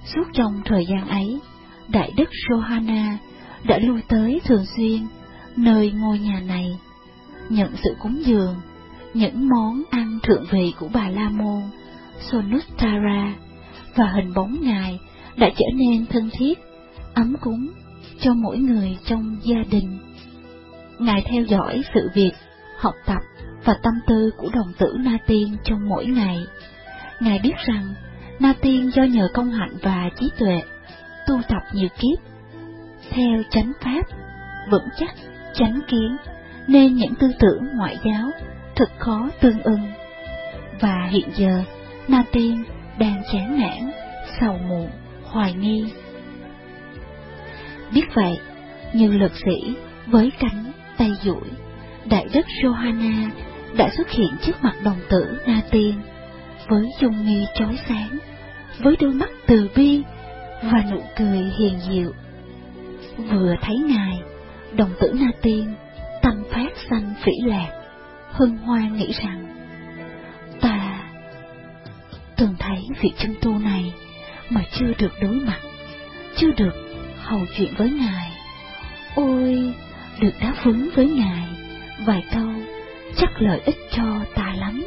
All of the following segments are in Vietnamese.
Suốt trong thời gian ấy, Đại đức Sohana đã lui tới thường xuyên nơi ngôi nhà này, nhận sự cúng dường, những món ăn thượng vị của Bà La Môn Sonuttara, và hình bóng Ngài đã trở nên thân thiết, ấm cúng cho mỗi người trong gia đình. Ngài theo dõi sự việc, học tập và tâm tư của đồng tử Na Tiên trong mỗi ngày. Ngài biết rằng Na Tiên do nhờ công hạnh và trí tuệ tu tập nhiều kiếp, theo chánh pháp, vững chắc, chánh kiến, nên những tư tưởng ngoại giáo thật khó tương ưng. Và hiện giờ, Na Tiên đang chán nản, sầu muộn, hoài nghi. Biết vậy, như lực sĩ với cánh tay duỗi, Đại đức Sohana đã xuất hiện trước mặt đồng tử Na Tiên, với dung nghi chói sáng, với đôi mắt từ bi và nụ cười hiền diệu. Vừa thấy Ngài, đồng tử Na Tiên tâm phát sanh phỉ lạc, hân hoan nghĩ rằng: ta từng thấy vị chân tu này mà chưa được đối mặt, chưa được hầu chuyện với Ngài. Ôi, được đáp vấn với Ngài vài câu chắc lợi ích cho ta lắm.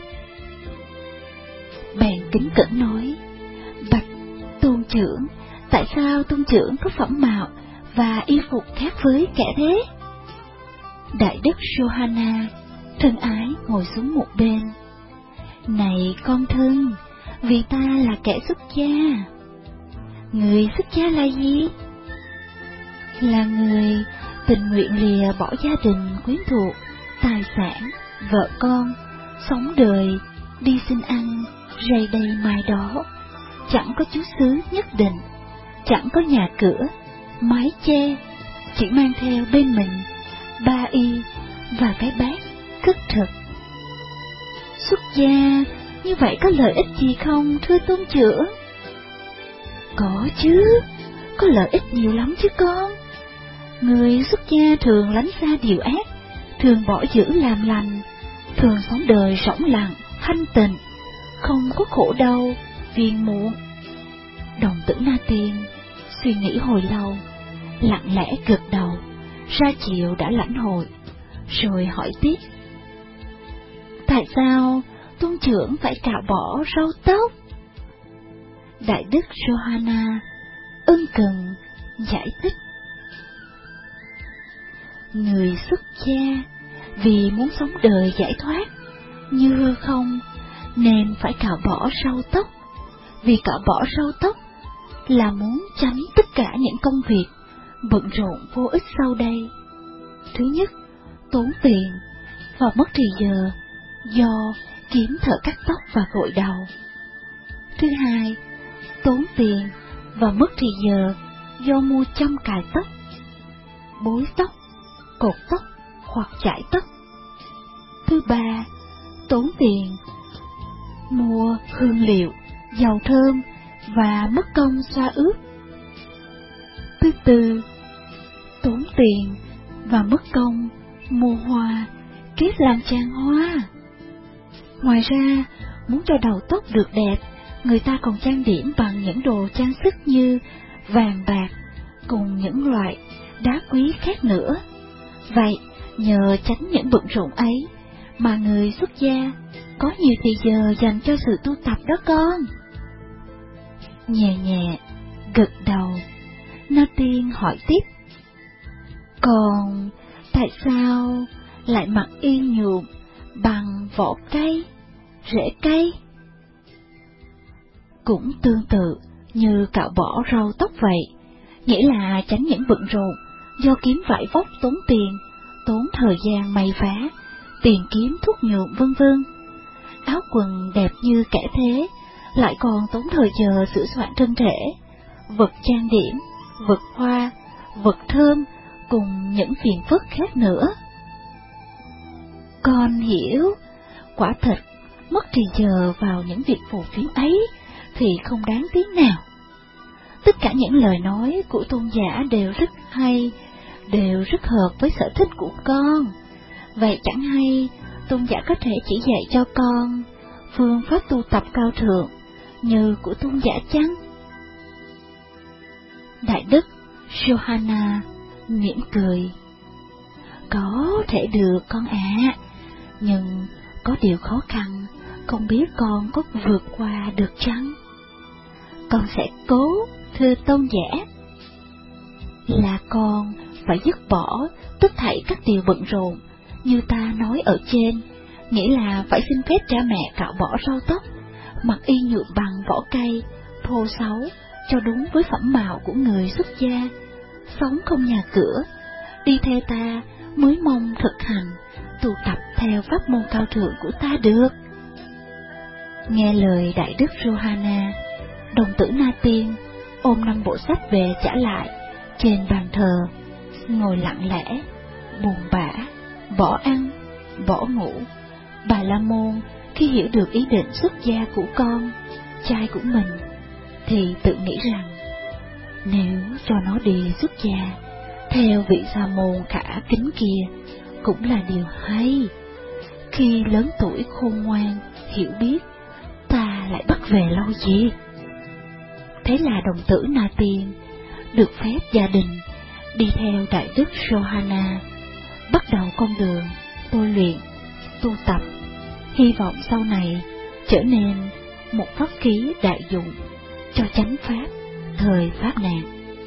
Bèn kính cẩn nói: bạch tôn trưởng, tại sao tôn trưởng có phẩm mạo và y phục khác với kẻ thế? Đại đức Sohana thân ái ngồi xuống một bên. Này con thân, vì ta là kẻ xuất gia. Người xuất gia là gì? Là người tình nguyện lìa bỏ gia đình quyến thuộc, tài sản, vợ con, sống đời, đi xin ăn, rầy đây mai đó, chẳng có chú xứ nhất định, chẳng có nhà cửa, mái che, chỉ mang theo bên mình ba y và cái bát khất thực. Xuất gia như vậy có lợi ích gì không, thưa tôn trưởng? Có chứ, có lợi ích nhiều lắm chứ con. Người xuất gia thường lánh xa điều ác, thường bỏ giữ làm lành, thường sống đời rỗng lặng, thanh tịnh, không có khổ đau, phiền muộn. Đồng tử Na Tiên suy nghĩ hồi lâu, lặng lẽ gật đầu, ra chiều đã lãnh hội, rồi hỏi tiếp: tại sao tôn trưởng phải cạo bỏ râu tóc? Đại đức Sohana ân cần giải thích: người xuất gia vì muốn sống đời giải thoát như hư không nên phải cạo bỏ râu tóc. Vì cạo bỏ râu tóc là muốn tránh tất cả những công việc bận rộn vô ích sau đây. Thứ nhất, tốn tiền và mất thì giờ do kiếm thợ cắt tóc và gội đầu. Thứ hai, tốn tiền và mất thì giờ do mua châm cài tóc, bối tóc, cột tóc hoặc chải tóc. Thứ ba, tốn tiền mua hương liệu, dầu thơm và mất công xoa ướp. Thứ tư, tốn tiền và mất công mua hoa, kết làm trang hoa. Ngoài ra, muốn cho đầu tóc được đẹp, người ta còn trang điểm bằng những đồ trang sức như vàng bạc cùng những loại đá quý khác nữa. Vậy, nhờ tránh những bận rộn ấy mà người xuất gia có nhiều thời giờ dành cho sự tu tập đó con. Nhẹ nhẹ gật đầu, Na Tiên hỏi tiếp: còn tại sao lại mặc y nhuộm bằng vỏ cây, rễ cây? Cũng tương tự như cạo bỏ râu tóc vậy, nghĩa là tránh những bận rộn do kiếm vải vóc tốn tiền, tốn thời gian may vá, tiền kiếm thuốc nhuộm vân vân. Áo quần đẹp như kẻ thế lại còn tốn thời giờ sửa soạn thân thể, vật trang điểm, vật hoa, vật thơm cùng những phiền phức khác nữa. Con hiểu, quả thật mất thì giờ vào những việc phù phiếm ấy thì không đáng tiếng nào. Tất cả những lời nói của tôn giả đều rất hay, đều rất hợp với sở thích của con. Vậy chẳng hay tôn giả có thể chỉ dạy cho con phương pháp tu tập cao thượng như của tôn giả chăng? Đại đức Johanna mỉm cười. Có thể được con ạ, nhưng có điều khó khăn, không biết con có vượt qua được chăng? Con sẽ cố, thưa tôn giả. Là con phải dứt bỏ tất thảy các điều bận rộn như ta nói ở trên, nghĩa là phải xin phép cha mẹ cạo bỏ râu tóc, mặc y nhuộm bằng vỏ cây, thô xấu cho đúng với phẩm mạo của người xuất gia, sống không nhà cửa, đi theo ta mới mong thực hành, tu tập theo pháp môn cao thượng của ta được. Nghe lời đại đức Johanna, đồng tử Na Tiên ôm 5 bộ sách về trả lại trên bàn thờ, ngồi lặng lẽ, buồn bã, bỏ ăn, bỏ ngủ. Bà La Môn khi hiểu được ý định xuất gia của con trai của mình thì tự nghĩ rằng nếu cho nó đi xuất gia theo vị sa môn khả kính kia cũng là điều hay. Khi lớn tuổi khôn ngoan hiểu biết, ta lại bắt về lâu gì? Thế là đồng tử Na Tiên được phép gia đình đi theo đại đức Johanna, bắt đầu con đường tôi luyện, tu tập, hy vọng sau này trở nên một pháp khí đại dụng cho chánh pháp thời Pháp nạn.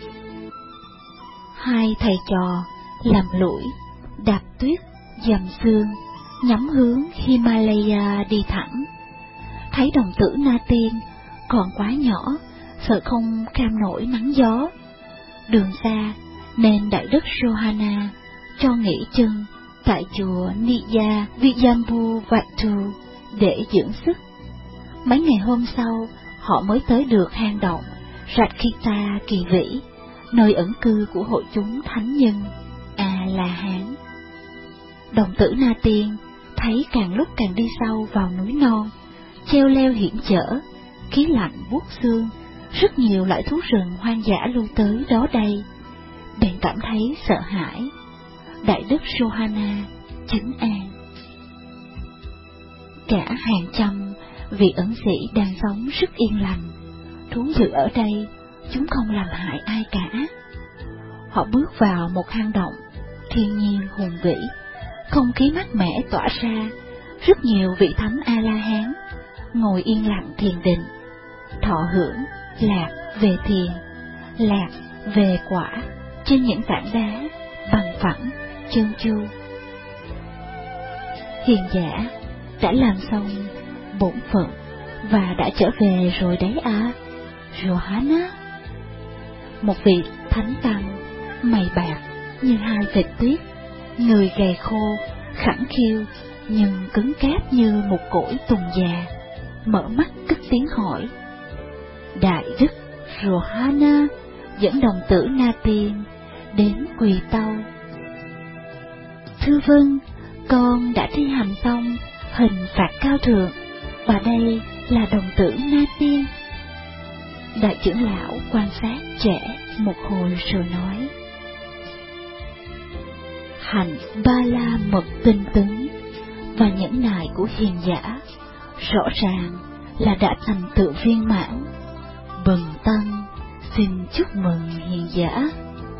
Hai thầy trò làm lũi, đạp tuyết, dầm sương, nhắm hướng Himalaya đi thẳng. Thấy đồng tử Na Tiên còn quá nhỏ, sợ không kham nổi nắng gió. Đường xa nên đại đức Johanna cho nghỉ chân tại chùa Niya Vijambu Vatu để dưỡng sức. Mấy ngày hôm sau, họ mới tới được hang động Rakkhita Kỳ Vĩ, nơi ẩn cư của hội chúng thánh nhân A-la-hán. Đồng tử Na Tiên thấy càng lúc càng đi sâu vào núi non, treo leo hiểm trở, khí lạnh buốt xương, rất nhiều loại thú rừng hoang dã lưu tới đó đây. Bèn cảm thấy sợ hãi. Đại đức Johanna trấn an. Cả hàng trăm vị ẩn sĩ đang sống rất yên lành, thú dữ ở đây chúng không làm hại ai cả. Họ bước vào một hang động thiên nhiên hùng vĩ, không khí mát mẻ tỏa ra. Rất nhiều vị thánh A-la-hán ngồi yên lặng thiền định, thọ hưởng lạc về thiền, lạc về quả trên những tảng đá bằng phẳng trơn tru. Hiền giả đã làm xong bổn phận và đã trở về rồi đấy à, Johanna. Một vị thánh tăng mày bạc như hai vệt tuyết, người gầy khô, khẳng khiu nhưng cứng cáp như một cỗi tùng già, mở mắt cất tiếng hỏi. Đại đức Johanna dẫn đồng tử Na Tiên đến quỳ tâu. Thưa vâng, con đã thi hành xong hình phạt cao thượng, và đây là đồng tử Na Tiên. Đại trưởng lão quan sát trẻ một hồi rồi nói. Hạnh Ba La Mật tinh tấn và nhẫn nại của hiền giả rõ ràng là đã thành tựu viên mãn. Bần tăng xin chúc mừng hiền giả.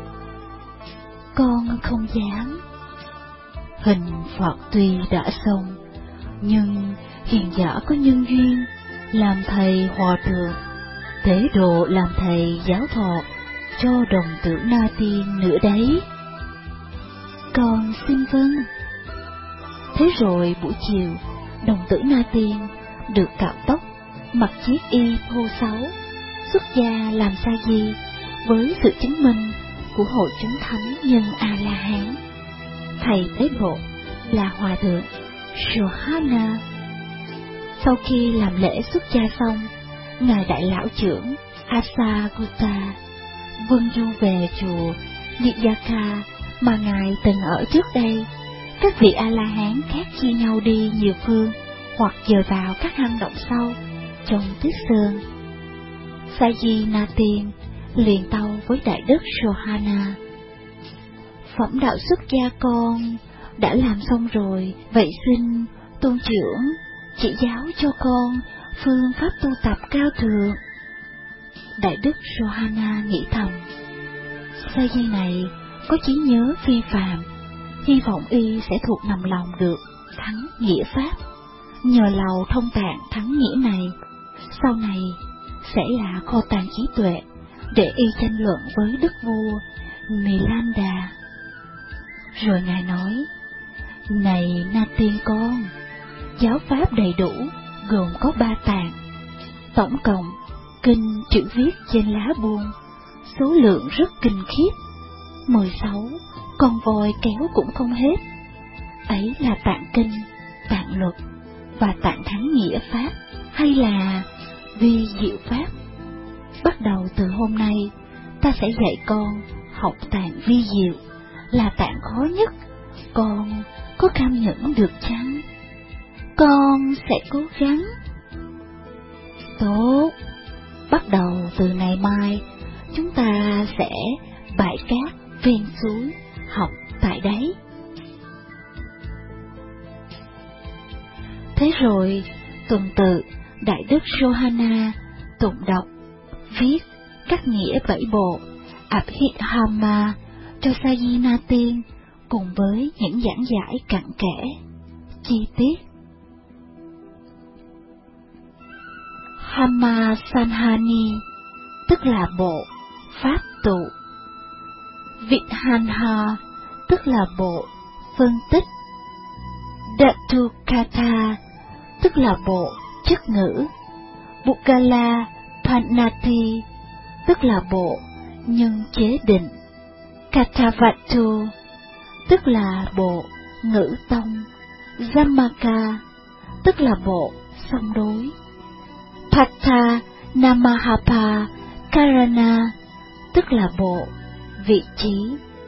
Con không dám. Hình phạt tuy đã xong, nhưng hiền giả có nhân duyên làm thầy hòa thượng, tế độ làm thầy giáo thọ cho đồng tử Na Tiên nữa đấy. Con xin vâng. Thế rồi buổi chiều, đồng tử Na Tiên được cạo tóc, mặc chiếc y thô xấu, xuất gia làm sa di với sự chứng minh của hội chúng thánh nhân A-la-hán. Thầy tế độ là hòa thượng Johanna. Sau khi làm lễ xuất gia xong, ngài đại lão trưởng Asagutta vâng du về chùa Niyaka mà ngài từng ở trước đây. Các vị A-la-hán khác chia nhau đi nhiều phương, hoặc dời vào các hang động sâu trong tuyết sơn. Sa-di Na Tiên liền tâu với đại đức Johanna. Phẩm đạo xuất gia con đã làm xong rồi, vậy xin tôn trưởng chỉ giáo cho con phương pháp tu tập cao thượng. Đại đức Johanna nghĩ thầm, Sa di này có trí nhớ phi phàm, hy vọng y sẽ thuộc nằm lòng được thắng nghĩa pháp. Nhờ lầu thông tạng thắng nghĩa này, sau này sẽ là kho tàng trí tuệ để y tranh luận với đức vua Milanda. Rồi ngài nói: "Này Na Tiên con, giáo pháp đầy đủ gồm có 3 tạng, tổng cộng kinh chữ viết trên lá buông, số lượng rất kinh khiếp, 16 con voi kéo cũng không hết. Ấy là tạng kinh, tạng luật và tạng thắng nghĩa pháp, hay là vi diệu pháp. Bắt đầu từ hôm nay, ta sẽ dạy con học tạng vi diệu, là tạng khó nhất. Con có cam nhẫn được chăng?" "Con sẽ cố gắng." "Tốt, bắt đầu từ ngày mai, chúng ta sẽ bãi cát ven suối học tại đấy." Thế rồi, tuần tự Đại đức Sohana tụng đọc, viết các nghĩa 7 bộ Abhidhamma cho Sa di Na Tiên, cùng với những giảng giải cặn kẽ, chi tiết. Hamma Sanhani tức là bộ pháp tụ, Vidhanha tức là bộ phân tích, Datukatha tức là bộ chất ngữ, Bukala Panati tức là bộ nhân chế định, Katavatu tức là bộ ngữ tông, Zammaka tức là bộ song đối, Patha Namahapa Karana tức là bộ vị trí.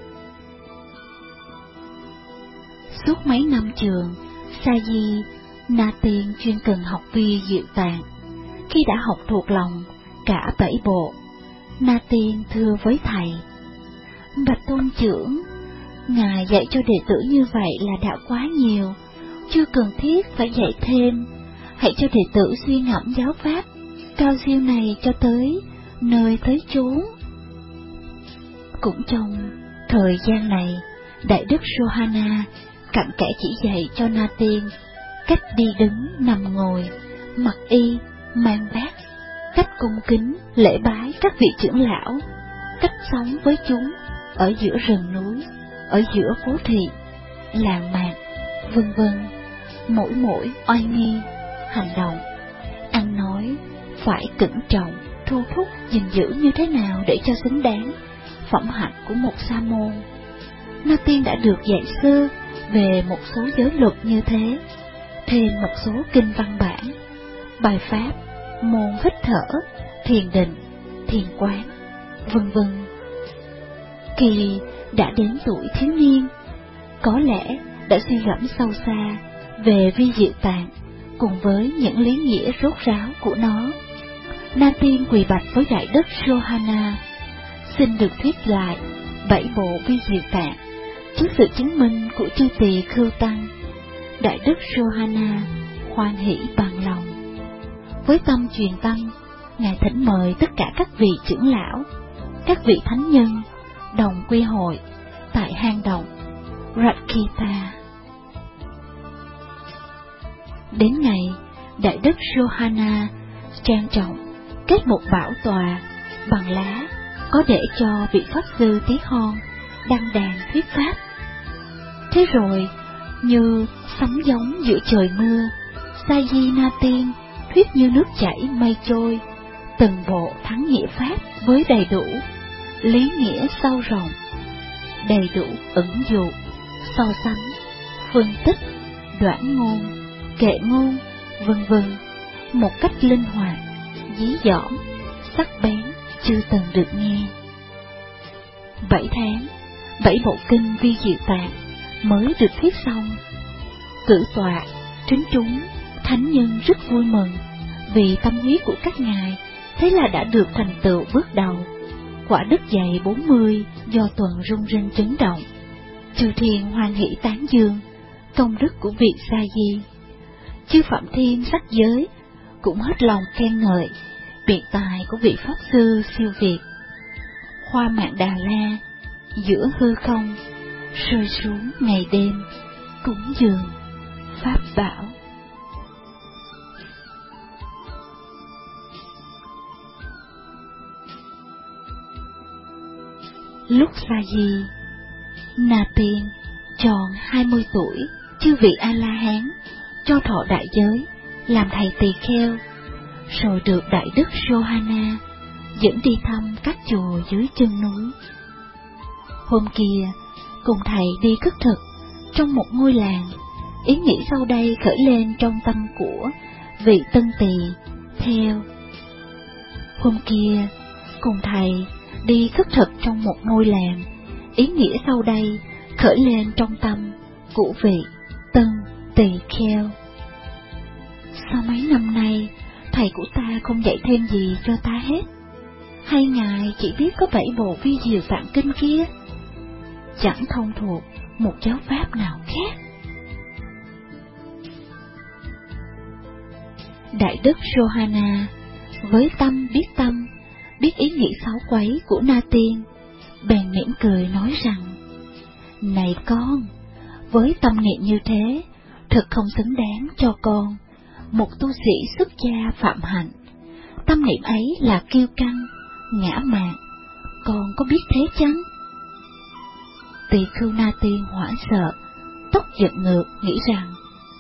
Suốt mấy năm trường, Sa di Na Tiên chuyên cần học vi diệu tạng. Khi đã học thuộc lòng cả 7 bộ, Na Tiên thưa với thầy: "Bạch tôn trưởng, ngài dạy cho đệ tử như vậy là đã quá nhiều, chưa cần thiết phải dạy thêm. Hãy cho đệ tử suy ngẫm giáo pháp cao siêu này cho tới nơi tới chốn." Cũng trong thời gian này, Đại đức Sohana cặn kẽ chỉ dạy cho Na Tiên cách đi đứng nằm ngồi, mặc y mang bát, cách cung kính lễ bái các vị trưởng lão, cách sống với chúng ở giữa rừng núi, ở giữa phố thị, làng mạc, vân vân. Mỗi oai nghi, hành động, ăn nói phải cẩn trọng, thu thúc, gìn giữ như thế nào để cho xứng đáng phẩm hạnh của một sa môn. Na Tiên đã được dạy sơ về một số giới luật như thế, thêm một số kinh văn bản, bài pháp, môn hít thở, thiền định, thiền quán, vân vân. Khi đã đến tuổi thiếu niên, có lẽ đã suy gẫm sâu xa về vi diệu tạng cùng với những lý nghĩa rốt ráo của nó. Na Tiên quỳ bạch với Đại đức Sohana, xin được thuyết lại 7 bộ vi diệu tạng trước sự chứng minh của chư tỳ khưu tăng. Đại đức Sohana hoan hỷ bằng lòng. Với tâm truyền tâm, ngài thỉnh mời tất cả các vị trưởng lão, các vị thánh nhân đồng quy hội tại hang động Rakita. Đến ngày, Đại đức Sohana trang trọng kết một bảo tòa bằng lá, có để cho vị pháp sư tí hon đăng đàn thuyết pháp. Thế rồi, như sấm giống giữa trời mưa, Sa di Na Tiên thuyết như nước chảy mây trôi, từng bộ thắng nghĩa pháp với đầy đủ lý nghĩa sâu rộng, đầy đủ ẩn dụ, so sánh, phân tích, đoản ngôn, kệ ngôn, vân vân, một cách linh hoạt, dí dỏm, sắc bén chưa từng được nghe. 7 tháng, 7 bộ kinh vi diệu tạng mới được thuyết xong. Cử tọa, trấn chúng, thánh nhân rất vui mừng vì tâm huyết của các ngài, thế là đã được thành tựu bước đầu. Quả đất dày 40 do tuần rung rinh chấn động. Chư thiên hoan hỷ tán dương công đức của vị Sa di. Chư Phạm Thiên sắc giới cũng hết lòng khen ngợi biện tài của vị pháp sư siêu việt. Hoa Mạn Đà La giữa hư không, rơi xuống ngày đêm, cúng dường pháp bảo. Lúc Sa Di, Na Tiên tròn 20 tuổi, chư vị A-la-hán cho thọ đại giới, làm thầy tỳ kheo, rồi được Đại Đức Sohana dẫn đi thăm các chùa dưới chân núi. Hôm kia, cùng thầy đi khất thực trong một ngôi làng, ý nghĩ sau đây khởi lên trong tâm của vị tân tỳ theo. Hôm kia, cùng thầy đi khất thực trong một ngôi làng, ý nghĩa sau đây khởi lên trong tâm của vị tân tỳ kheo. Sao mấy năm nay thầy của ta không dạy thêm gì cho ta hết? Hay ngài chỉ biết có 7 bộ vi diệu tạng kinh kia, chẳng thông thuộc một giáo pháp nào khác? Đại Đức Sohana với tâm, biết ý nghĩ xấu quấy của Na Tiên, bèn mỉm cười nói rằng: Này con, với tâm niệm như thế, thật không xứng đáng cho con, một tu sĩ xuất gia phạm hạnh. Tâm niệm ấy là kiêu căng, ngã mạn, con có biết thế chăng? Tỳ khưu Na Tiên hoảng sợ, tóc giận ngược, nghĩ rằng: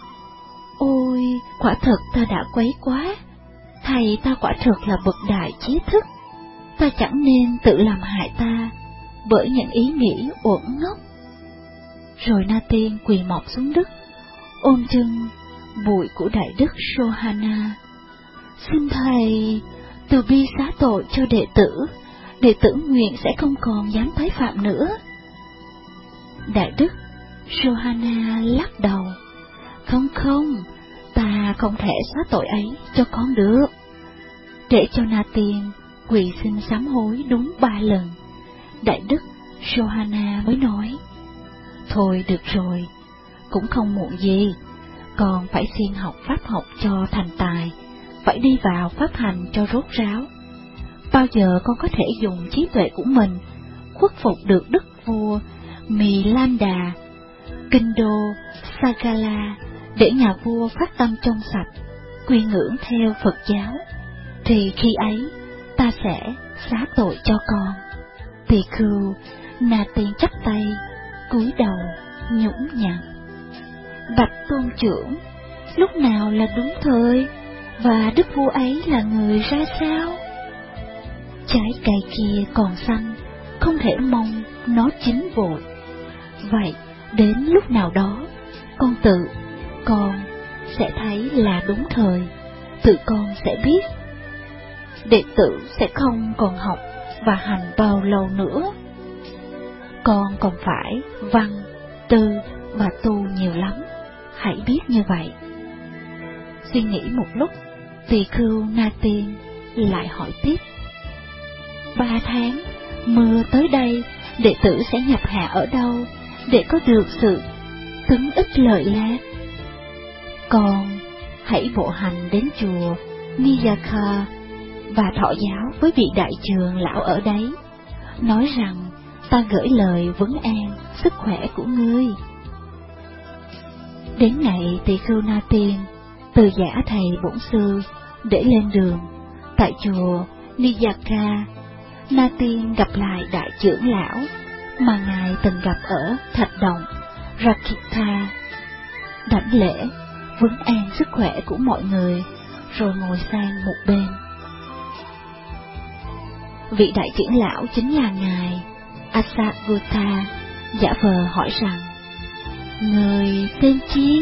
Ôi, quả thật ta đã quấy quá, thầy ta quả thật là bậc đại trí thức, ta chẳng nên tự làm hại ta bởi những ý nghĩ uẩn ngốc. Rồi Na Tiên quỳ mọp xuống đất, ôm chân bụi của Đại Đức Sohana: Xin thầy từ bi xá tội cho đệ tử nguyện sẽ không còn dám tái phạm nữa. Đại Đức Sohana lắc đầu: Không, ta không thể xóa tội ấy cho con được. Để cho Na Tiên quỳ xin sám hối đúng 3 lần, Đại Đức Sohana mới nói: Thôi được rồi, cũng không muộn gì, con phải siêng học pháp học cho thành tài, phải đi vào pháp hành cho rốt ráo. Bao giờ con có thể dùng trí tuệ của mình khuất phục được đức vua Milanda, kinh đô Sagala, để nhà vua phát tâm trong sạch, quy ngưỡng theo Phật giáo, thì khi ấy ta sẽ xá tội cho con. Tỳ khưu Na Tiên chắp tay cúi đầu nhũng nhặn: Bạch tôn trưởng, lúc nào là đúng thời, và đức vua ấy là người ra sao? Trái cây kia còn xanh, không thể mong nó chín vội. Vậy đến lúc nào đó, con sẽ thấy là đúng thời, tự con sẽ biết. Đệ tử sẽ không còn học và hành bao lâu nữa. Con còn phải văn, tư và tu nhiều lắm, hãy biết như vậy. Suy nghĩ một lúc, tỳ khưu Na Tiên lại hỏi tiếp: 3 tháng mưa tới đây, đệ tử sẽ nhập hạ ở đâu để có được sự tấn ích lợi lạc? Con hãy bộ hành đến chùa Niyaka và thọ giáo với vị đại trường lão ở đấy, nói rằng ta gửi lời vấn an sức khỏe của ngươi. Đến ngày tỳ khưu Na Tiên từ giả thầy bổn sư để lên đường, tại chùa Niyaka, Na Tiên gặp lại đại trưởng lão mà ngài từng gặp ở thạch động Rakita, đảnh lễ vấn an sức khỏe của mọi người, rồi ngồi sang một bên. Vị đại trưởng lão chính là ngài Asagota, giả vờ hỏi rằng: Người tên chi?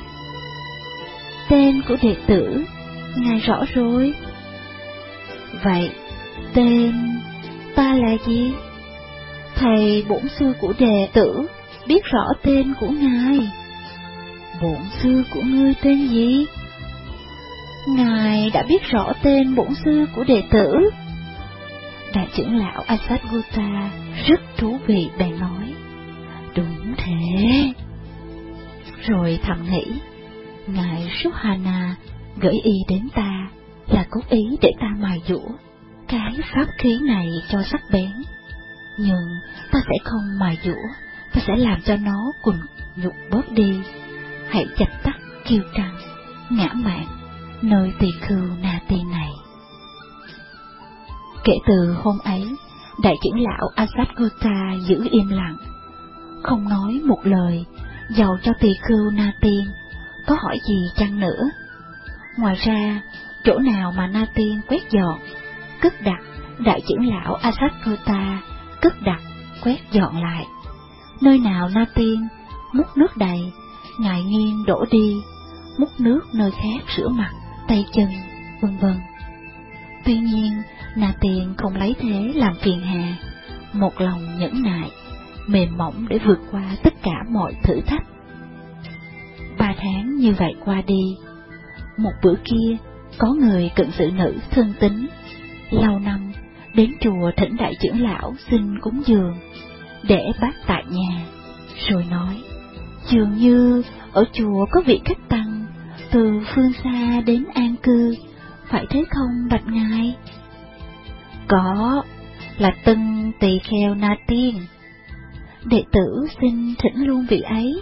Tên của đệ tử ngài rõ rồi. Vậy tên ta là gì? Thầy bổn sư của đệ tử biết rõ tên của ngài. Bổn sư của ngươi tên gì? Ngài đã biết rõ tên bổn sư của đệ tử. Đại trưởng lão Asagota rất thú vị bèn nói: Đúng thế. Rồi thầm nghĩ, ngài Sohana gửi y đến ta là cố ý để ta mài dũa cái pháp khí này cho sắc bén. nhưng ta sẽ không mài dũa, ta sẽ làm cho nó quần nhục bớt đi. Hãy chặt tắt kiêu căng, ngã mạn nơi tỳ khưu Na Tiên này. Kể từ hôm ấy, đại trưởng lão Asatgutta giữ im lặng, không nói một lời, dầu cho tỳ khưu Na Tiên có hỏi gì chăng nữa. Ngoài ra, chỗ nào mà Na Tiên quét dọn, cất đặt, đại trưởng lão Asatgutta cất đặt, quét dọn lại. Nơi nào Na Tiên múc nước đầy, ngài nghiêng đổ đi, múc nước nơi khác rửa mặt, tay chân, vân vân. Tuy nhiên, Na Tiên không lấy thế làm phiền hà, một lòng nhẫn nại, mềm mỏng để vượt qua tất cả mọi thử thách. 3 tháng như vậy qua đi, một bữa kia, có người cận sự nữ thân tín, lâu năm đến chùa thỉnh đại trưởng lão xin cúng dường, để bác tại nhà, rồi nói, dường như ở chùa có vị khách tăng từ phương xa đến an cư, phải thế không bạch ngài? Có, là Tân Tỳ Kheo Na Tiên. Đệ tử xin thỉnh luôn vị ấy.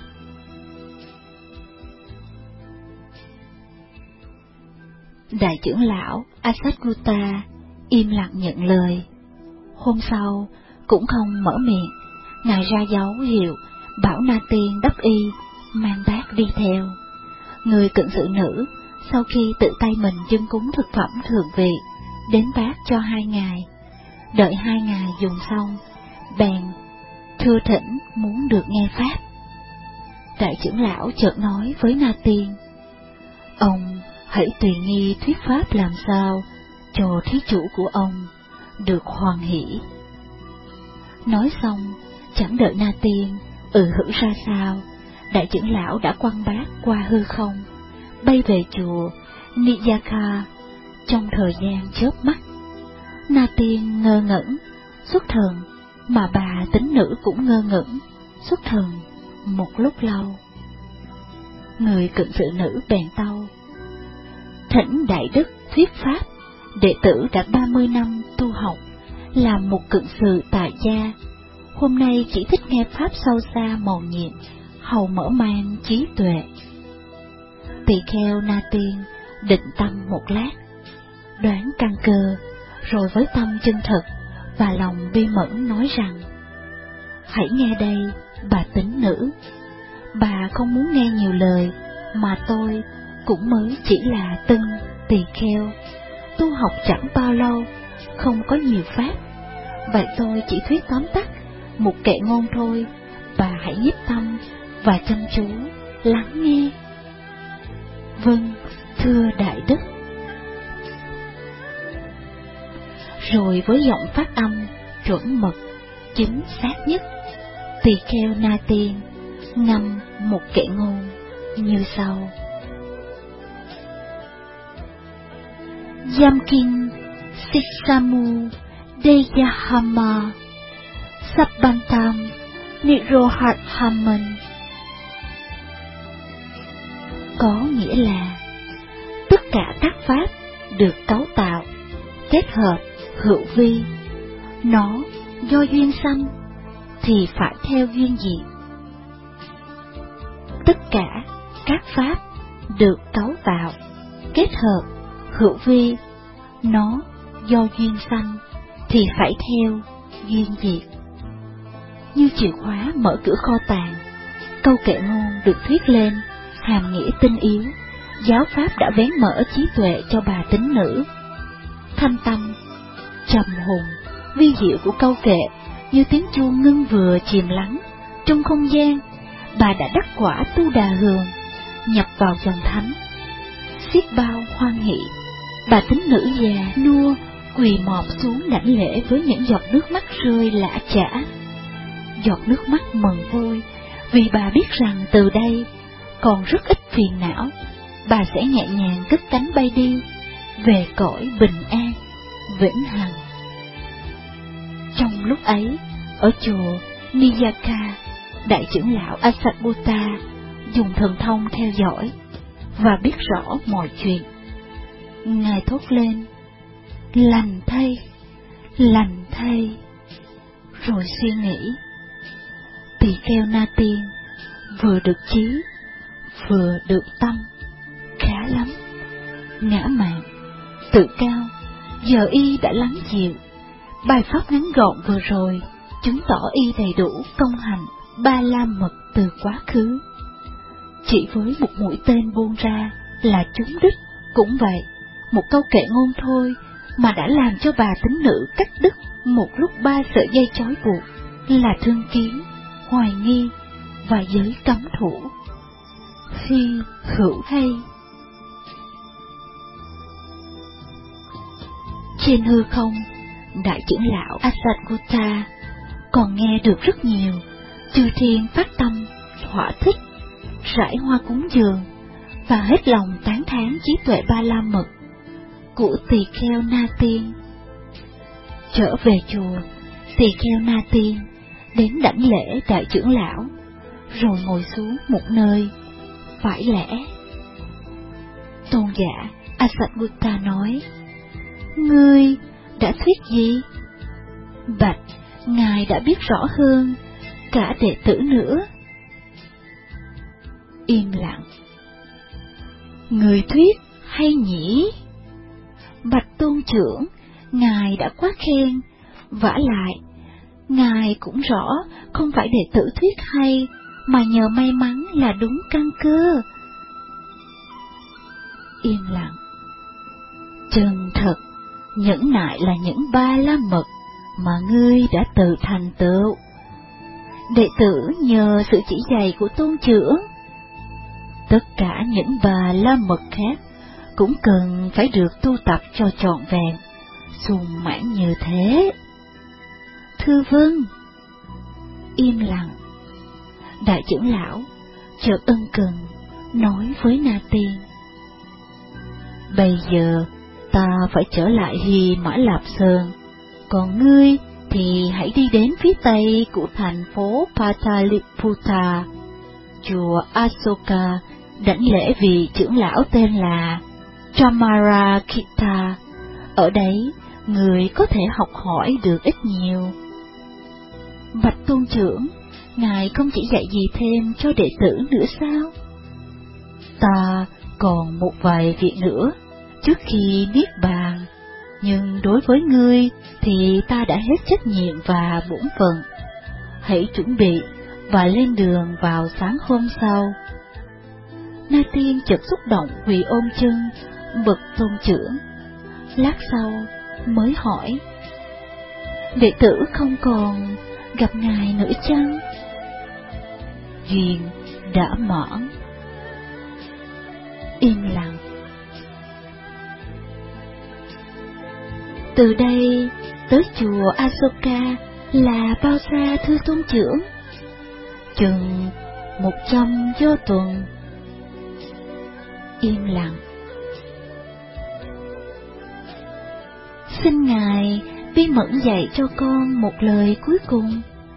Đại trưởng lão Asatgutta im lặng nhận lời. Hôm sau cũng không mở miệng, ngài ra dấu hiệu bảo Na Tiên đắp y, mang bát đi theo. Người cận sự nữ sau khi tự tay mình dâng cúng thực phẩm thượng vị, đến bát cho 2 ngài. Đợi 2 ngài dùng xong, bèn thưa thỉnh muốn được nghe pháp. Đại trưởng lão chợt nói với Na Tiên, ông hãy tùy nghi thuyết pháp làm sao cho thí chủ của ông được hoan hỷ. Nói xong, chẳng đợi Na Tiên hử ra sao, đại trưởng lão đã quăng bát qua hư không, bay về chùa Niyaka trong thời gian chớp mắt. Na Tiên ngơ ngẩn, xuất thần, mà bà tín nữ cũng ngơ ngẩn, xuất thần một lúc lâu. Người cận sự nữ bèn tâu, thỉnh đại đức thuyết pháp, đệ tử đã 30 năm tu học, làm một cận sự tại gia, hôm nay chỉ thích nghe pháp sâu xa mầu nhiệm, hầu mở mang trí tuệ. Tỳ kheo Na Tiên định tâm một lát, đoán căn cơ, rồi với tâm chân thật và lòng bi mẫn nói rằng, hãy nghe đây, bà tín nữ, bà không muốn nghe nhiều lời, mà tôi cũng mới chỉ là Tân Tỳ Kheo, tu học chẳng bao lâu, không có nhiều pháp, vậy tôi chỉ thuyết tóm tắt một kệ ngôn thôi, bà hãy nhiếp tâm và chăm chú lắng nghe. Vâng, thưa đại đức. Rồi với giọng phát âm chuẩn mực, chính xác nhất, Tỳ Kheo Na Tiên ngâm một kệ ngôn như sau: Yamkin Siksamu Deyahama Sabbantam Nirohaman. Có nghĩa là tất cả các pháp được cấu tạo, kết hợp, hữu vi, nó do duyên sanh thì phải theo duyên diệt. Tất cả các pháp được cấu tạo, kết hợp, hữu vi, nó do duyên sanh thì phải theo duyên diệt. Như chìa khóa mở cửa kho tàng, câu kệ ngôn được thuyết lên, hàm nghĩa tinh yếu, giáo pháp đã vén mở trí tuệ cho bà tín nữ. Thanh tâm, trầm hùng, vi diệu của câu kệ như tiếng chuông ngưng vừa chìm lắng trong không gian. Bà đã đắc quả tu đà hường, nhập vào dòng thánh, xiết bao hoan hỷ. Bà tín nữ già nua quỳ mọp xuống đảnh lễ với những giọt nước mắt rơi lã chã. Giọt nước mắt mừng vui, vì bà biết rằng từ đây còn rất ít phiền não, bà sẽ nhẹ nhàng cất cánh bay đi về cõi bình an vĩnh hằng. Trong lúc ấy, ở chùa Niyaka, đại trưởng lão Asatgutta dùng thần thông theo dõi và biết rõ mọi chuyện. Ngài thốt lên, lành thay, rồi suy nghĩ. Tỳ kheo Na Tiên vừa được trí, vừa được tâm, khá lắm. Ngã mạn, tự cao, giờ y đã lắng dịu. Bài pháp ngắn gọn vừa rồi chứng tỏ y đầy đủ công hành Ba La Mật từ quá khứ. Chỉ với một mũi tên buông ra là trúng đích. Cũng vậy, một câu kệ ngôn thôi mà đã làm cho bà tín nữ cắt đứt một lúc 3 sợi dây trói buộc là thương kiến, hoài nghi và giới cấm thủ. Phi hữu hay. Trên hư không, đại trưởng lão Asatgutta còn nghe được rất nhiều chư thiên phát tâm thỏa thích, rải hoa cúng dường và hết lòng tán thán trí tuệ Ba La Mật của tỳ kheo Na Tiên. Trở về chùa, tỳ kheo Na Tiên đến đảnh lễ đại trưởng lão, rồi ngồi xuống một nơi phải lẽ. Tôn giả Asatgutta nói: Ngươi đã thuyết gì? Bạch, ngài đã biết rõ hơn cả đệ tử nữa. Im lặng. Người thuyết hay nhỉ? Bạch tôn trưởng, ngài đã quá khen, vả lại ngài cũng rõ không phải đệ tử thuyết hay, mà nhờ may mắn là đúng căn cơ. Im lặng. Chân thật, nhẫn nại là những Ba La Mật mà ngươi đã tự thành tựu. Đệ tử nhờ sự chỉ dạy của tôn trưởng. Tất cả những Ba La Mật khác cũng cần phải được tu tập cho trọn vẹn, sung mãn như thế. Thưa vâng. Im lặng. Đại trưởng lão chợt ân cần nói với Na Tiên: Bây giờ ta phải trở lại Hy Mã Lạp Sơn, còn ngươi thì hãy đi đến phía tây của thành phố Pataliputta, chùa Asoka, đảnh lễ vị trưởng lão tên là Chamarakita. Ở đấy, người có thể học hỏi được ít nhiều. Bạch tôn trưởng, ngài không chỉ dạy gì thêm cho đệ tử nữa sao? Ta còn một vài việc nữa trước khi niết bàn, nhưng đối với ngươi thì ta đã hết trách nhiệm và bổn phận. Hãy chuẩn bị và lên đường vào sáng hôm sau. Na Tiên chợt xúc động quỳ ôm chân bậc tôn trưởng. Lát sau mới hỏi: Đệ tử không còn gặp ngài nữa chăng? Duyên đã mãn. Im lặng. Từ đây tới chùa Asoka là bao xa thưa tôn trưởng? Chừng 100 vô tuần. Im lặng. Xin ngài bi mẫn dạy cho con một lời cuối cùng.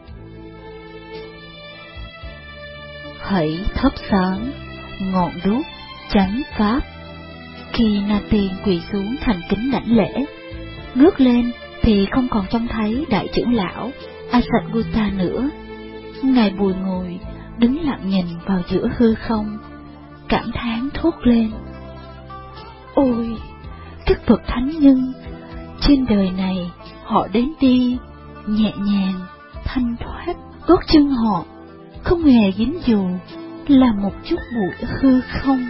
Hãy thắp sáng ngọn đuốc chánh pháp. Khi Na Tiên quỳ xuống thành kính đảnh lễ, ngước lên thì không còn trông thấy đại trưởng lão Asatgutta nữa. Ngài bùi ngồi đứng lặng nhìn vào giữa hư không, cảm thán thốt lên: Ôi, các bậc thánh nhân trên đời này, họ đến đi nhẹ nhàng, thanh thoát, gót chân họ không hề dính dù là một chút bụi hư không.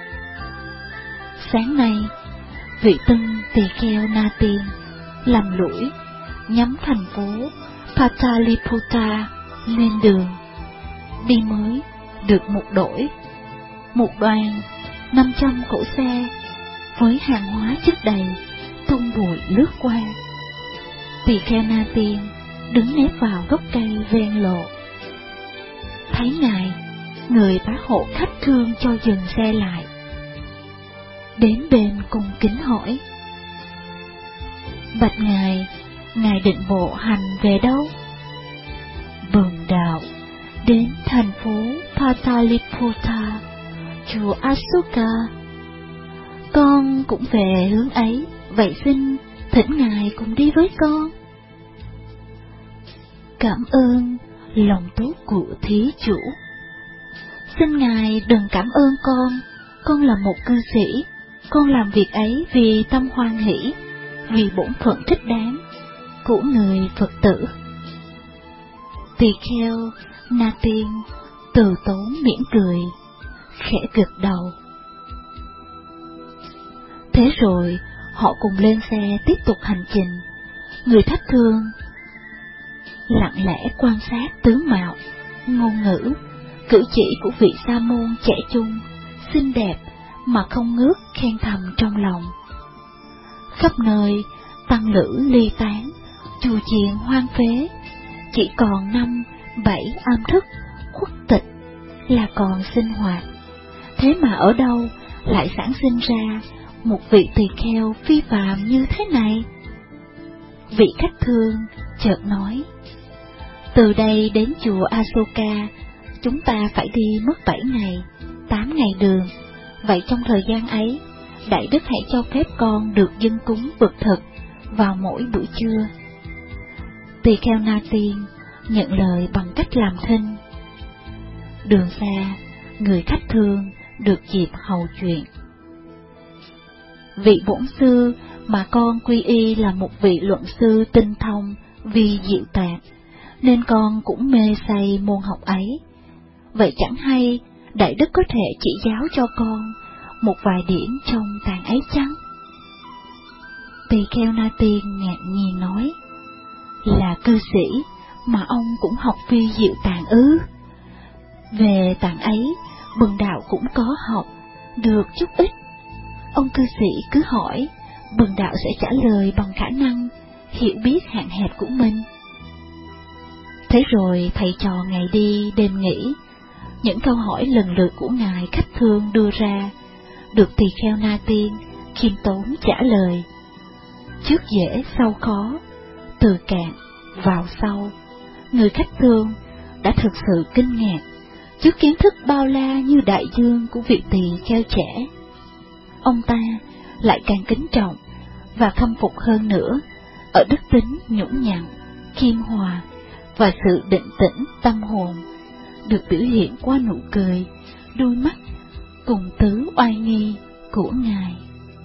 Sáng nay, vị tân tỳ kheo Na Tiên làm lũi nhắm thành phố Pataliputta lên đường. Đi mới được một đổi, một đoàn 500 cỗ xe với hàng hóa chất đầy tung bụi lướt qua. Tỳ kheo Na Tiên đứng nép vào gốc cây ven lộ. Thấy ngài, người bá hộ khách thương cho dừng xe lại. Đến bên cung kính hỏi: Bạch ngài, ngài định bộ hành về đâu? Bần đạo đến thành phố Pataliputta, chùa Asoka. Con cũng về hướng ấy, vậy xin thỉnh ngài cùng đi với con. cảm ơn lòng tốt của thí chủ. Xin Ngài đừng cảm ơn con là một cư sĩ, con làm việc ấy vì tâm hoan hỷ, vì bổn phận thích đáng của người Phật tử. Tỳ kheo Na Tiên từ tốn mỉm cười, khẽ gật đầu. Thế rồi họ cùng lên xe tiếp tục hành trình. Người thất thương lặng lẽ quan sát tướng mạo, ngôn ngữ, cử chỉ của vị sa môn trẻ trung, xinh đẹp mà không ngớt khen thầm trong lòng. Khắp nơi tăng lữ ly tán, chùa chiền hoang phế, chỉ còn 5-7 am thức khuất tịch là còn sinh hoạt. Thế mà ở đâu lại sản sinh ra một vị tỳ kheo phi phàm như thế này? Vị khách thương chợt nói: từ đây đến chùa Asoka chúng ta phải đi mất 7 ngày, 8 ngày đường. Vậy trong thời gian ấy, Đại Đức hãy cho phép con được dâng cúng vật thực vào mỗi buổi trưa. Tỳ kheo Na Tiên nhận lời bằng cách làm thinh. Đường xa, người khách thương được dịp hầu chuyện. Vị bổn sư mà con quy y là một vị luận sư tinh thông, vi diệu tạng, nên con cũng mê say môn học ấy. Vậy chẳng hay Đại Đức có thể chỉ giáo cho con một vài điểm trong tạng ấy chăng? Tỳ kheo Na Tiên ngạc nhiên nói: là cư sĩ mà ông cũng học vi diệu tạng ư? Về tạng ấy, bần đạo cũng có học được chút ít. Ông cư sĩ cứ hỏi, bần đạo sẽ trả lời bằng khả năng hiểu biết hạn hẹp của mình. Thế rồi thầy trò ngày đi đêm nghỉ, những câu hỏi lần lượt của ngài khách thương đưa ra được tỳ kheo Na Tiên khiêm tốn trả lời. Trước dễ sau khó, từ cạn vào sâu, người khách thương đã thực sự kinh ngạc trước kiến thức bao la như đại dương của vị tỳ kheo trẻ. Ông ta lại càng kính trọng và khâm phục hơn nữa ở đức tính nhũng nhặn, khiêm hòa và sự định tĩnh tâm hồn được biểu hiện qua nụ cười, đôi mắt cùng tứ oai nghi của ngài.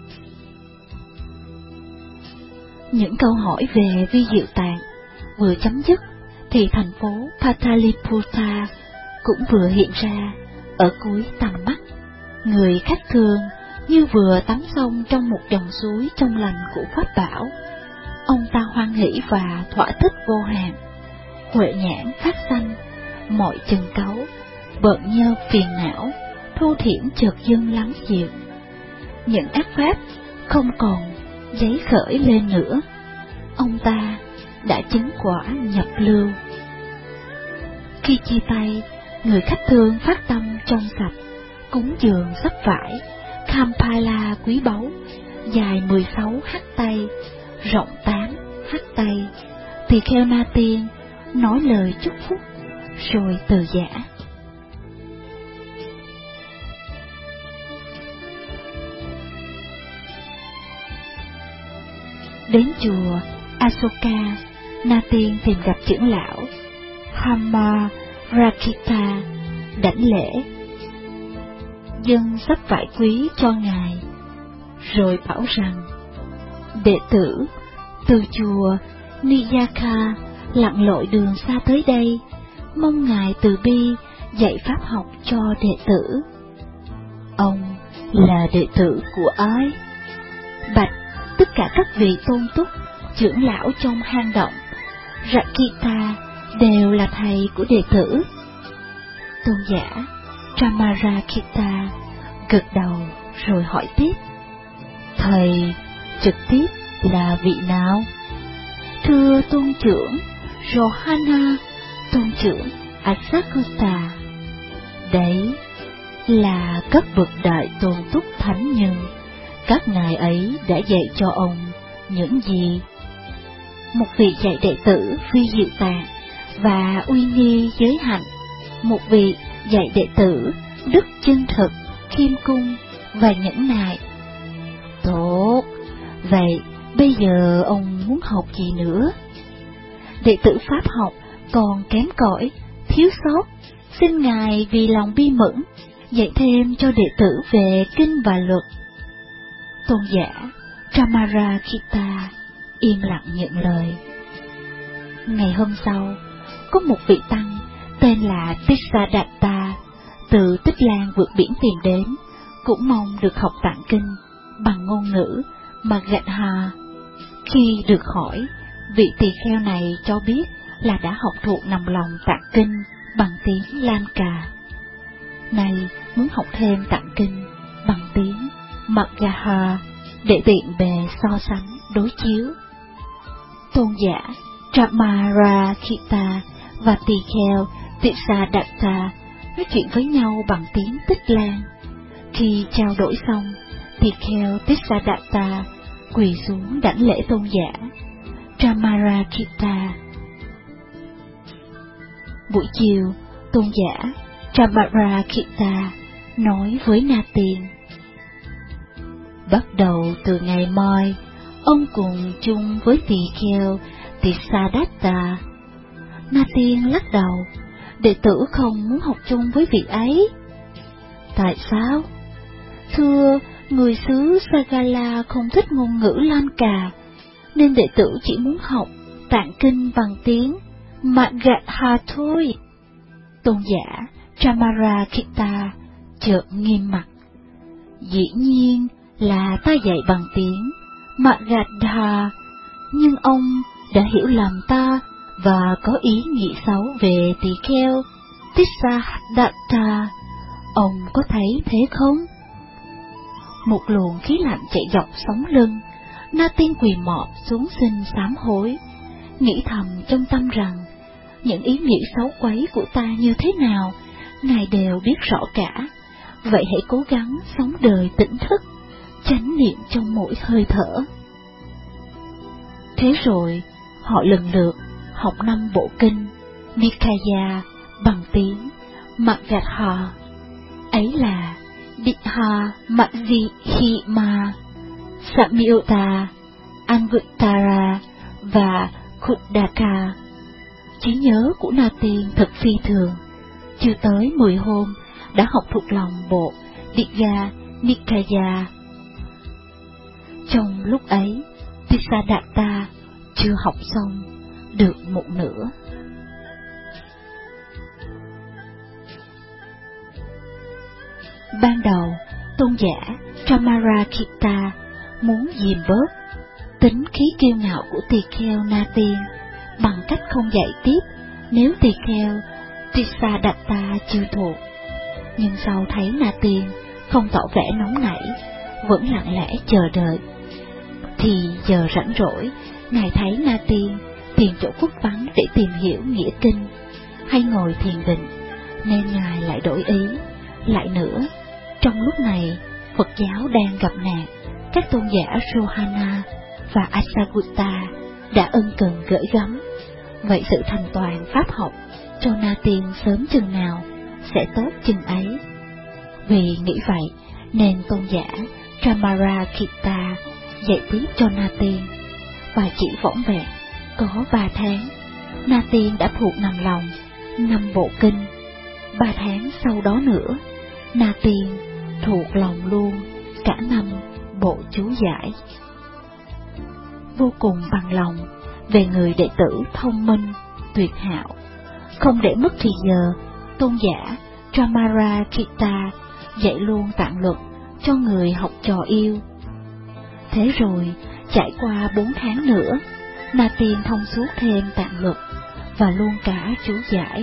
Những câu hỏi về vi diệu tạng vừa chấm dứt thì thành phố Pataliputta cũng vừa hiện ra ở cuối tầm mắt. Người khách thường như vừa tắm xong trong một dòng suối trong lành của Pháp Bảo. Ông ta hoan hỷ và thỏa thích vô hạn. Huệ nhãn phát sanh, mọi chừng cáu, bợn nhơ phiền não, thu thiển chợt dâng lắng dịu. Những ác pháp không còn giấy khởi lên nữa. Ông ta đã chứng quả nhập lưu. Khi chia tay, người khách thương phát tâm trong sạch, cúng dường sắp vải Kampala quý báu, dài 16 hắt tay, rộng 8 hắt tay. Tỳ kheo Na Tiên nói lời chúc phúc rồi từ giã. Đến chùa Asoka, Na Tiên tìm gặp trưởng lão Hamarakita, đảnh lễ, dâng sắp vải quý cho ngài, rồi bảo rằng: đệ tử từ chùa Niyaka lặn lội đường xa tới đây, mong ngài từ bi dạy pháp học cho đệ tử. Ông là đệ tử của ai? Bạch tất cả các vị tôn túc, trưởng lão trong hang động Rakita đều là thầy của đệ tử. Tôn giả Chamarakita gật đầu rồi hỏi tiếp: thầy trực tiếp là vị nào? Thưa tôn trưởng Rohana, tôn trưởng Asakusa. Đấy là các bậc đại tôn túc thánh nhân. Các ngài ấy đã dạy cho ông những gì? Một vị dạy đệ tử phi diệu tạng và uy nghi giới hạnh. Một vị dạy đệ tử đức chân thực, khiêm cung và nhẫn nại. Tốt, vậy bây giờ ông muốn học gì nữa? Đệ tử pháp học còn kém cỏi, thiếu sót, xin Ngài vì lòng bi mẫn dạy thêm cho đệ tử về kinh và luật. Tôn giả Brahmarakkhita im lặng nhận lời. Ngày hôm sau, có một vị tăng tên là Tissadatta từ Tích Lan vượt biển tìm đến, cũng mong được học tạng kinh bằng ngôn ngữ Magadha. Khi được hỏi, vị tỳ kheo này cho biết là đã học thuộc nằm lòng tạng kinh bằng tiếng Lanka. Nay muốn học thêm tạng kinh bằng tiếng Magadha để tiện bề so sánh đối chiếu. Tôn giả Brahmarakkhita và tỳ kheo Tissadatta nói chuyện với nhau bằng tiếng Tích Lan. Khi trao đổi xong, tỳ kheo Tissadatta quỳ xuống đảnh lễ tôn giả Brahmarakkhita. Buổi chiều, tôn giả Brahmarakkhita nói với Na Tiên: bắt đầu từ ngày mai, ông cùng chung với tỳ kheo Tissadatta. Na Tiên lắc đầu: đệ tử không muốn học chung với vị ấy. Tại sao? Thưa, người xứ Sagala không thích ngôn ngữ Lanka, nên đệ tử chỉ muốn học tạng kinh bằng tiếng Magadha thôi. Tôn giả Brahmarakkhita chợt nghiêm mặt: dĩ nhiên là ta dạy bằng tiếng Magadha, nhưng ông đã hiểu lầm ta và có ý nghĩ xấu về tỳ kheo Tissadatta. Ông có thấy thế không? Một luồng khí lạnh chạy dọc sống lưng. Na Tiên quỳ mọp xuống xin sám hối, nghĩ thầm trong tâm rằng những ý nghĩ xấu quấy của ta như thế nào, Ngài đều biết rõ cả. Vậy hãy cố gắng sống đời tỉnh thức, chánh niệm trong mỗi hơi thở. Thế rồi, họ lần lượt học 5 bộ kinh Nikaya bằng tiếng Magadha, ấy là Diha Majjhima, Samyutta, Anguttara và Khuddaka. Trí nhớ của Na Tiên thật phi thường, chưa tới 10 hôm đã học thuộc lòng bộ Digha Nikaya. Trong lúc ấy, Tissadatta chưa học xong được một nửa. Ban đầu, tôn giả Brahmarakkhita muốn dìm bớt tính khí kiêu ngạo của tỳ kheo Na Tiên bằng cách không dạy tiếp nếu tỳ kheo Tissadatta chưa thuộc. Nhưng sau thấy Na Tiên không tỏ vẻ nóng nảy, vẫn lặng lẽ chờ đợi, thì giờ rảnh rỗi, Ngài thấy Na Tiên tìm chỗ khuất vắng để tìm hiểu nghĩa kinh hay ngồi thiền định, nên Ngài lại đổi ý. Lại nữa, trong lúc này Phật giáo đang gặp nạn, các tôn giả Rohana và Asagutta đã ân cần gửi gắm, vậy sự thành toàn pháp học cho Na Tiên sớm chừng nào sẽ tốt chừng ấy. Vì nghĩ vậy nên tôn giả Brahmarakkhita dạy tiếp cho Na Tiên, và chỉ vỏn vẹn có 3 tháng, Na Tiên đã thuộc nằm lòng 5 bộ kinh. 3 tháng sau đó nữa, Na Tiên thuộc lòng luôn cả 5 bộ chú giải. Vô cùng bằng lòng về người đệ tử thông minh, tuyệt hảo. Không để mất thì giờ, tôn giả Brahmarakkhita dạy luôn tạng luật cho người học trò yêu. Thế rồi, trải qua 4 tháng nữa, Na Tiên thông suốt thêm tạng luật và luôn cả chú giải.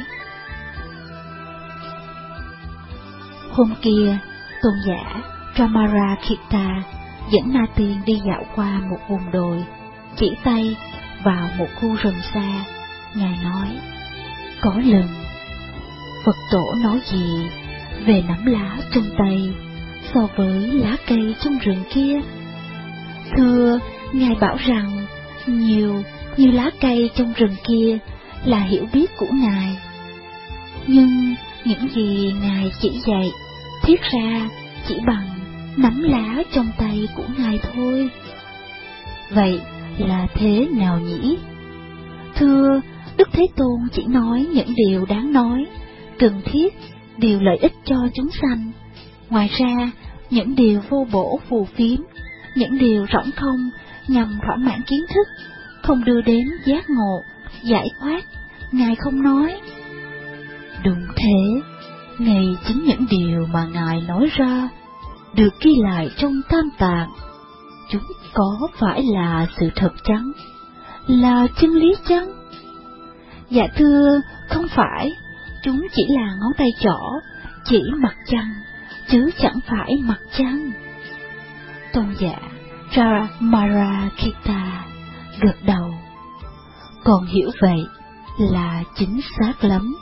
Hôm kia, tôn giả Brahmarakkhita dẫn Na Tiên đi dạo qua một vùng đồi, chỉ tay vào một khu rừng xa. Ngài nói: có lần Phật tổ nói gì về nắm lá trong tay so với lá cây trong rừng kia? Thưa, Ngài bảo rằng nhiều như lá cây trong rừng kia là hiểu biết của Ngài, nhưng những gì Ngài chỉ dạy thiết ra chỉ bằng nắm lá trong tay của Ngài thôi. Vậy là thế nào nhỉ? Thưa, Đức Thế Tôn chỉ nói những điều đáng nói, cần thiết, điều lợi ích cho chúng sanh. Ngoài ra, những điều vô bổ phù phiếm, những điều rỗng không nhằm thỏa mãn kiến thức, không đưa đến giác ngộ, giải thoát, Ngài không nói. Đúng thế, ngay chính những điều mà Ngài nói ra, được ghi lại trong Tam Tạng, chúng có phải là sự thật chăng? Là chân lý chăng? Dạ thưa, không phải, chúng chỉ là ngón tay trỏ, chỉ mặt trăng, chứ chẳng phải mặt trăng. Tôn giả Ramarakita gật đầu. Còn hiểu vậy là chính xác lắm.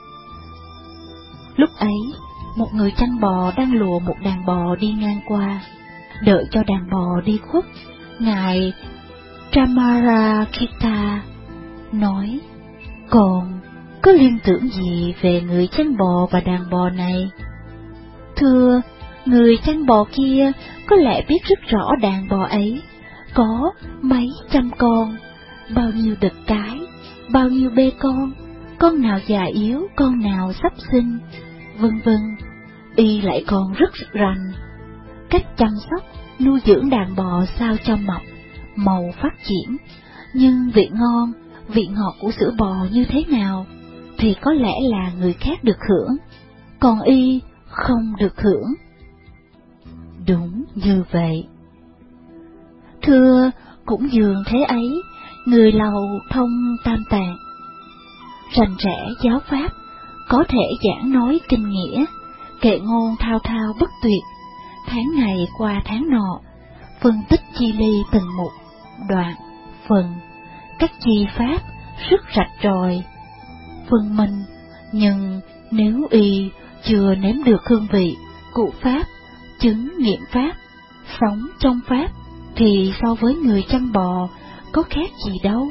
Lúc ấy, một người chăn bò đang lùa một đàn bò đi ngang qua. Đợi cho đàn bò đi khuất, Ngài Ramarakita nói: Còn có liên tưởng gì về người chăn bò và đàn bò này? Thưa, người chăn bò kia có lẽ biết rất rõ đàn bò ấy có mấy trăm con, bao nhiêu đực cái, bao nhiêu bê con nào già yếu, con nào sắp sinh, vân vân. Y lại còn rất rành cách chăm sóc, nuôi dưỡng đàn bò sao cho mập, màu phát triển. Nhưng vị ngon, vị ngọt của sữa bò như thế nào thì có lẽ là người khác được hưởng, còn y không được hưởng. Đúng như vậy. Thưa, cũng dường thế ấy, người lầu thông Tam Tạng, rành rẽ giáo pháp, có thể giảng nói kinh nghĩa, kệ ngôn thao thao bất tuyệt, tháng ngày qua tháng nọ, phân tích chi ly từng mục, đoạn, phần, các chi pháp rất rạch ròi, phân minh. Nhưng nếu y chưa nếm được hương vị, cụ pháp, chứng nghiệm pháp, sống trong pháp, thì so với người chăn bò có khác gì đâu.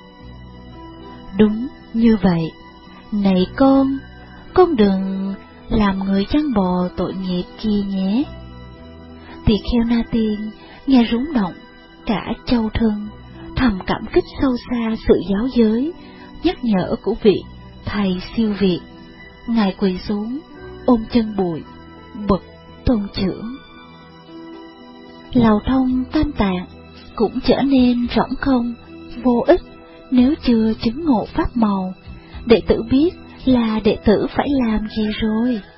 Đúng như vậy. Này con đừng làm người chăn bò tội nghiệp kia nhé. Tỳ kheo Na Tiên nghe rúng động cả châu thân, thầm cảm kích sâu xa sự giáo giới, nhắc nhở của vị thầy siêu việt. Ngài quỳ xuống, ôm chân bụi, bậc tôn trưởng. Lầu thông Tam Tạng cũng trở nên rỗng không, vô ích nếu chưa chứng ngộ pháp màu. Đệ tử biết là đệ tử phải làm gì rồi.